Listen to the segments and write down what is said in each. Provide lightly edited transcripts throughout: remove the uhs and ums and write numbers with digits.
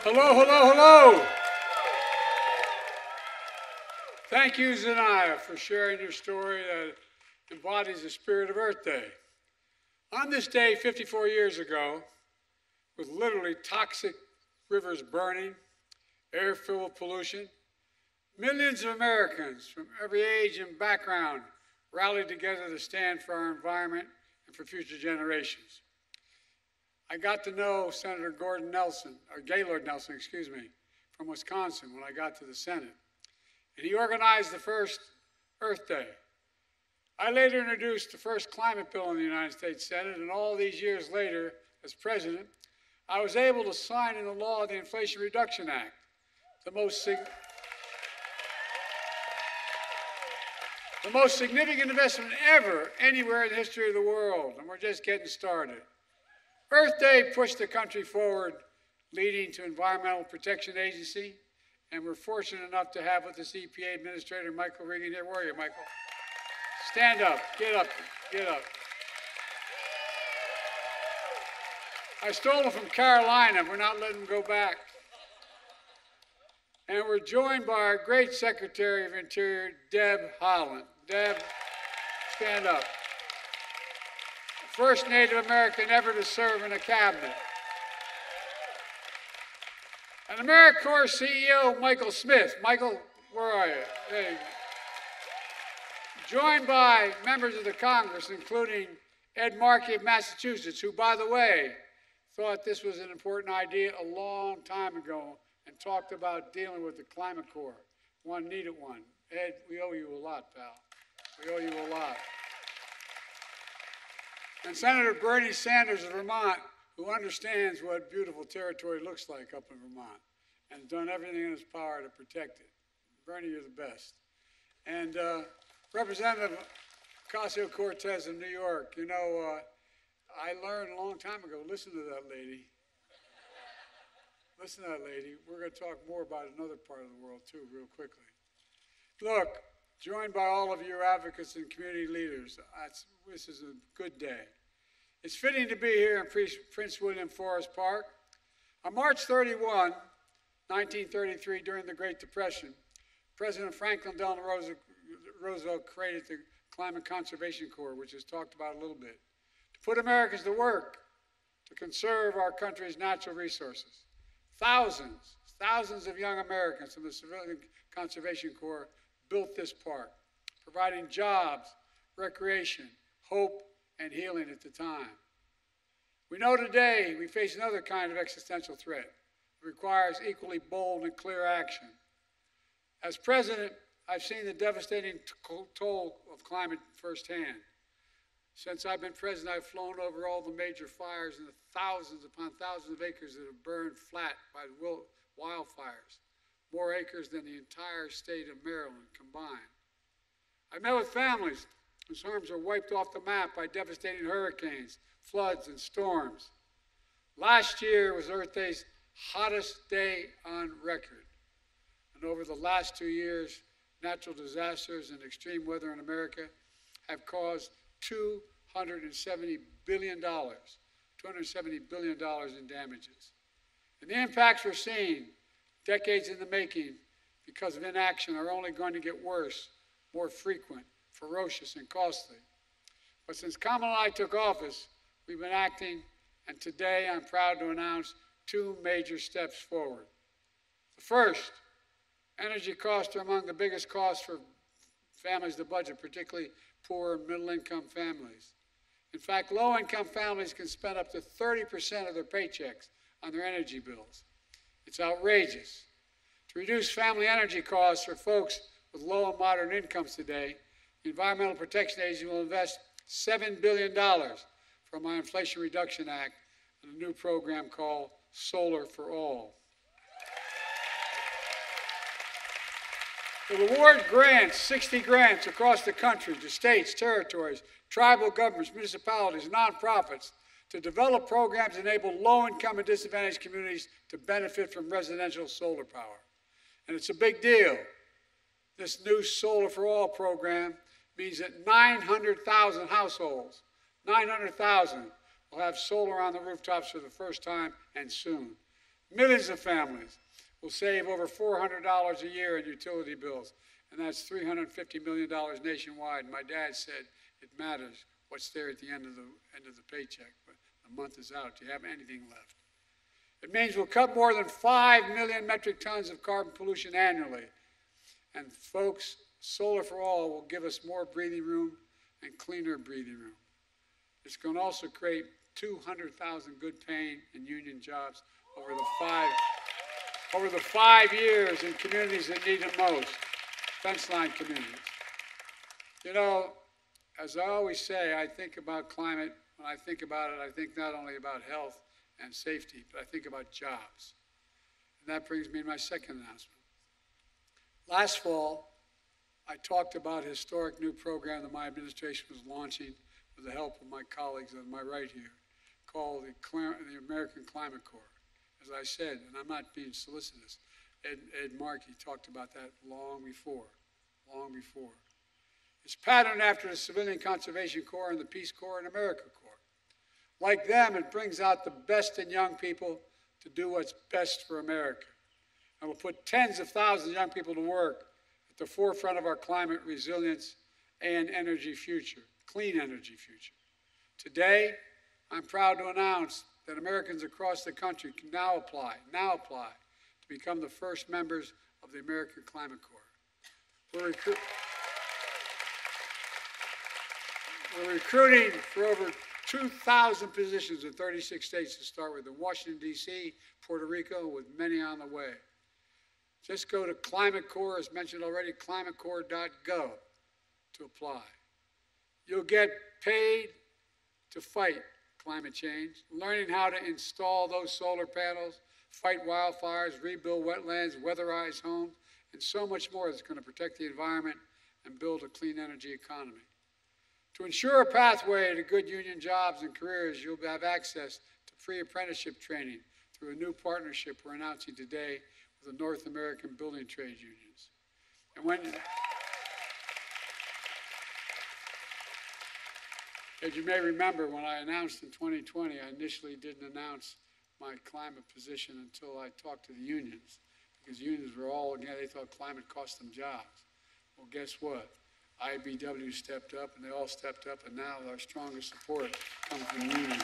Hello, hello, hello. Thank you, Zanaya, for sharing your story that embodies the spirit of Earth Day. On this day 54 years ago, with literally toxic rivers burning, air filled with pollution, millions of Americans from every age and background rallied together to stand for our environment and for future generations. I got to know Senator Gaylord Nelson, from Wisconsin when I got to the Senate. And he organized the first Earth Day. I later introduced the first climate bill in the United States Senate, and all these years later, as president, I was able to sign into law the Inflation Reduction Act, the most significant investment ever anywhere in the history of the world, and we're just getting started. Earth Day pushed the country forward, leading to Environmental Protection Agency, and we're fortunate enough to have with us EPA Administrator Michael Regan here. Where are you, Michael? Stand up, get up, get up. I stole him from Carolina. We're not letting him go back. And we're joined by our great Secretary of Interior, Deb Haaland. Deb, stand up. First Native American ever to serve in a cabinet. And AmeriCorps CEO, Michael Smith. Michael, where are you? There you go. Joined by members of the Congress, including Ed Markey of Massachusetts, who, by the way, thought this was an important idea a long time ago and talked about dealing with the Climate Corps. One needed one. Ed, we owe you a lot, pal. We owe you a lot. And Senator Bernie Sanders of Vermont, who understands what beautiful territory looks like up in Vermont and done everything in his power to protect it. Bernie, you're the best. And Representative Ocasio-Cortez of New York, you know, I learned a long time ago, listen to that lady. Listen to that lady. We're going to talk more about another part of the world, too, real quickly. Look, joined by all of your advocates and community leaders, this is a good day. It's fitting to be here in Prince William Forest Park. On March 31, 1933, during the Great Depression, President Franklin Delano Roosevelt created the Climate Conservation Corps, which is talked about a little bit, to put Americans to work to conserve our country's natural resources. Thousands of young Americans from the Civilian Conservation Corps built this park, providing jobs, recreation, hope, and healing at the time. We know today we face another kind of existential threat. It requires equally bold and clear action. As president, I've seen the devastating toll of climate firsthand. Since I've been president, I've flown over all the major fires and the thousands upon thousands of acres that have burned flat by wildfires, more acres than the entire state of Maryland combined. I met with families whose homes are wiped off the map by devastating hurricanes, floods, and storms. Last year was Earth Day's hottest day on record. And over the last 2 years, natural disasters and extreme weather in America have caused $270 billion in damages. And the impacts we're seeing, decades in the making, because of inaction, are only going to get worse, more frequent, ferocious, and costly. But since Kamala and I took office, we've been acting, and today I'm proud to announce 2 major steps forward. The first, energy costs are among the biggest costs for families to budget, particularly poor and middle-income families. In fact, low-income families can spend up to 30% of their paychecks on their energy bills. It's outrageous. To reduce family energy costs for folks with low and moderate incomes today, the Environmental Protection Agency will invest $7 billion from our Inflation Reduction Act in a new program called Solar for All. It will award grants, 60 grants across the country to states, territories, tribal governments, municipalities, and nonprofits to develop programs that enable low-income and disadvantaged communities to benefit from residential solar power. And it's a big deal. This new Solar for All program means that 900,000 households, 900,000, will have solar on the rooftops for the first time and soon. Millions of families will save over $400 a year in utility bills, and that's $350 million nationwide. My dad said it matters what's there at the end of the paycheck, but the month is out. Do you have anything left? It means we'll cut more than 5 million metric tons of carbon pollution annually. And folks, Solar for All will give us more breathing room and cleaner breathing room. It's going to also create 200,000 good paying and union jobs over the 5 years in communities that need it most, fence line communities. You know, as I always say, I think about climate. When I think about it, I think not only about health and safety, but I think about jobs. And that brings me to my second announcement. Last fall, I talked about a historic new program that my administration was launching with the help of my colleagues on my right here, called the American Climate Corps. As I said, and I'm not being solicitous, Ed Markey talked about that long before. It's patterned after the Civilian Conservation Corps and the Peace Corps and AmeriCorps. Like them, it brings out the best in young people to do what's best for America. And will put tens of thousands of young people to work at the forefront of our climate resilience and energy future, clean energy future. Today, I'm proud to announce that Americans across the country can now apply to become the first members of the American Climate Corps. We're recruiting for over 2,000 positions in 36 states to start with, in Washington, D.C., Puerto Rico, with many on the way. Just go to Climate Corps, as mentioned already, climatecorps.gov to apply. You'll get paid to fight climate change, learning how to install those solar panels, fight wildfires, rebuild wetlands, weatherize homes, and so much more that's going to protect the environment and build a clean energy economy. To ensure a pathway to good union jobs and careers, you'll have access to free apprenticeship training through a new partnership we're announcing today with the North American Building Trade Unions. And as you may remember, when I announced in 2020, I initially didn't announce my climate position until I talked to the unions, because unions were all, again, they thought climate cost them jobs. Well, guess what? IBW stepped up, and they all stepped up, and now our strongest support comes from unions.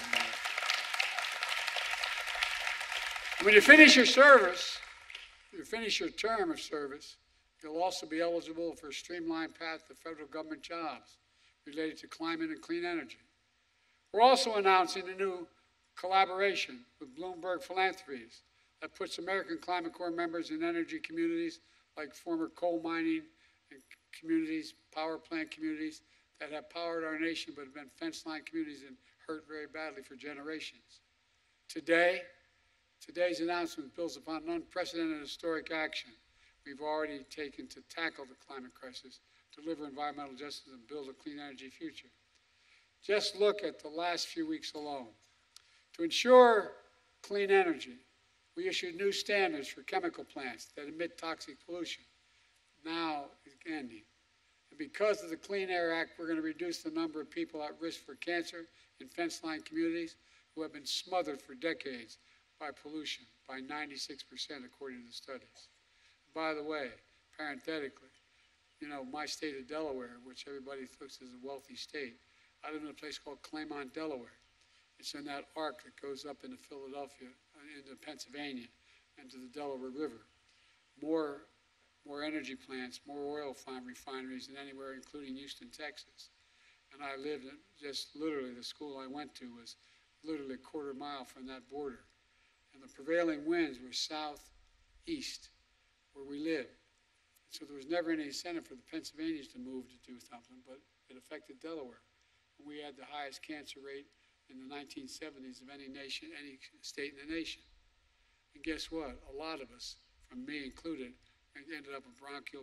When you finish your service, you finish your term of service, you'll also be eligible for a streamlined path to federal government jobs related to climate and clean energy. We're also announcing a new collaboration with Bloomberg Philanthropies that puts American Climate Corps members in energy communities like former coal mining and communities, power plant communities that have powered our nation but have been fence line communities and hurt very badly for generations. Today's announcement builds upon an unprecedented historic action we've already taken to tackle the climate crisis, deliver environmental justice, and build a clean energy future. Just look at the last few weeks alone. To ensure clean energy, we issued new standards for chemical plants that emit toxic pollution. Now is ending. And because of the Clean Air Act, we're going to reduce the number of people at risk for cancer in fence line communities who have been smothered for decades by pollution by 96%, according to the studies. By the way, parenthetically, you know, my state of Delaware, which everybody thinks is a wealthy state, I live in a place called Claymont, Delaware. It's in that arc that goes up into Philadelphia, into Pennsylvania, and to the Delaware River. More energy plants, more oil refineries than anywhere, including Houston, Texas. And I lived in just literally, the school I went to was literally a quarter mile from that border. And the prevailing winds were southeast, where we lived. So there was never any incentive for the Pennsylvanians to move to do something, but it affected Delaware. And we had the highest cancer rate in the 1970s of any nation, any state in the nation. And guess what? A lot of us, from me included, ended up with bronchial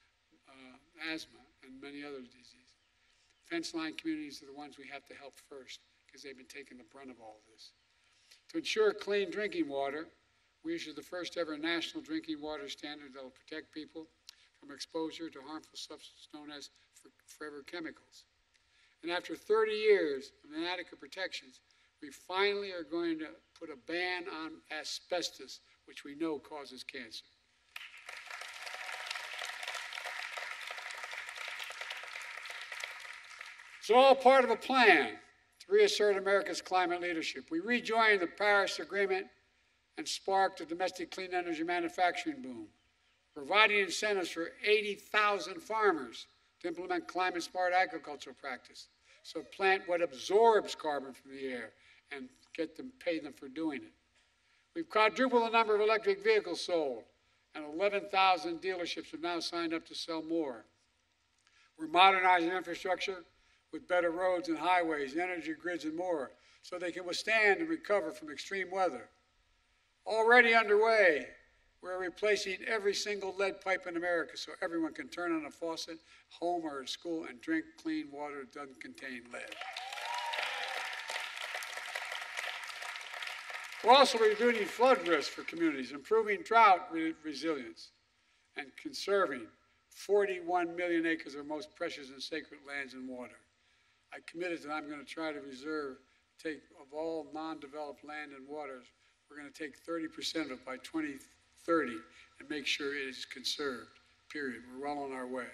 asthma and many other diseases. Fence line communities are the ones we have to help first because they've been taking the brunt of all of this. To ensure clean drinking water, we issued the first ever national drinking water standard that will protect people from exposure to harmful substances known as forever chemicals. And after 30 years of inadequate protections, we finally are going to put a ban on asbestos which we know causes cancer. It's all part of a plan to reassert America's climate leadership. We rejoined the Paris Agreement and sparked a domestic clean energy manufacturing boom, providing incentives for 80,000 farmers to implement climate-smart agricultural practice, so plant what absorbs carbon from the air and pay them for doing it. We've quadrupled the number of electric vehicles sold, and 11,000 dealerships have now signed up to sell more. We're modernizing infrastructure with better roads and highways, energy grids, and more, so they can withstand and recover from extreme weather. Already underway, we're replacing every single lead pipe in America so everyone can turn on a faucet, home or at school, and drink clean water that doesn't contain lead. We're also reducing flood risk for communities, improving drought resilience, and conserving 41 million acres of our most precious and sacred lands and water. I committed that I'm going to try to of all non-developed land and waters, we're going to take 30% of it by 2030 and make sure it is conserved, period. We're well on our way.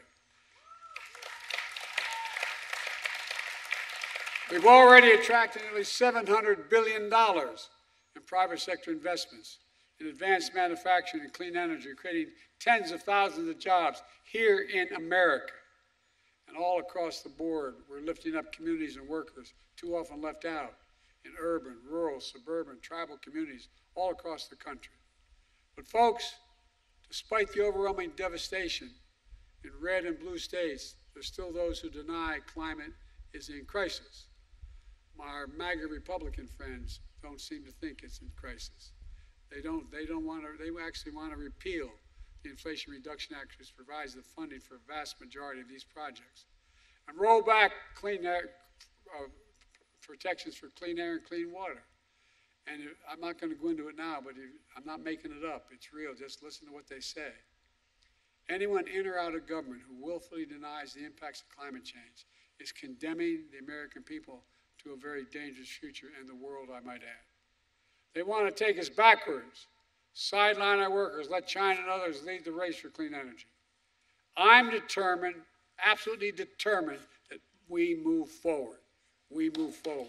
We've already attracted nearly $700 billion in private sector investments in advanced manufacturing and clean energy, creating tens of thousands of jobs here in America. And all across the board, we're lifting up communities and workers too often left out in urban, rural, suburban, tribal communities all across the country. But folks, despite the overwhelming devastation in red and blue states, there's still those who deny climate is in crisis. Our MAGA Republican friends don't seem to think it's in crisis. They actually want to repeal the Inflation Reduction Act, which provides the funding for a vast majority of these projects, and roll back clean air, protections for clean air and clean water. And I'm not going to go into it now, but I'm not making it up. It's real. Just listen to what they say. Anyone in or out of government who willfully denies the impacts of climate change is condemning the American people to a very dangerous future and the world, I might add. They want to take us backwards, sideline our workers, let China and others lead the race for clean energy. I'm determined, absolutely determined, that we move forward. We move forward.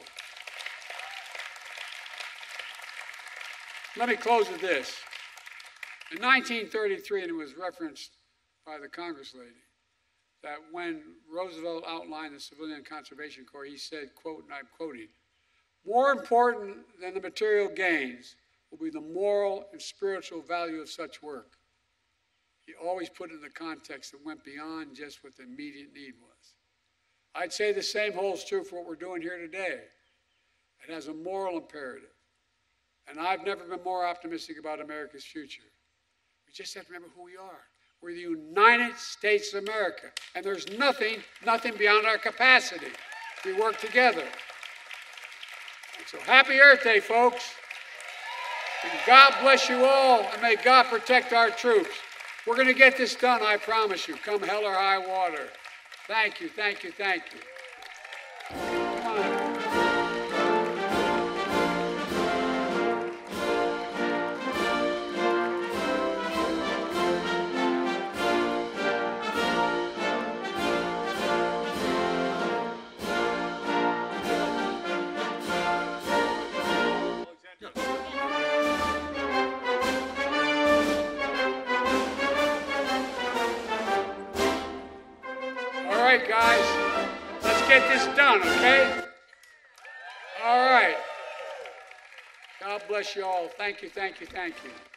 Let me close with this. In 1933, and it was referenced by the Congress lady, that when Roosevelt outlined the Civilian Conservation Corps, he said, quote, and I'm quoting, "More important than the material gains will be the moral and spiritual value of such work." He always put it in the context that went beyond just what the immediate need was. I'd say the same holds true for what we're doing here today. It has a moral imperative. And I've never been more optimistic about America's future. We just have to remember who we are. We're the United States of America. And there's nothing beyond our capacity. We work together. And so happy Earth Day, folks. And God bless you all, and may God protect our troops. We're going to get this done, I promise you, come hell or high water. Thank you, thank you, thank you. Come on. All right, guys, let's get this done, okay? All right. God bless you all. Thank you, thank you, thank you.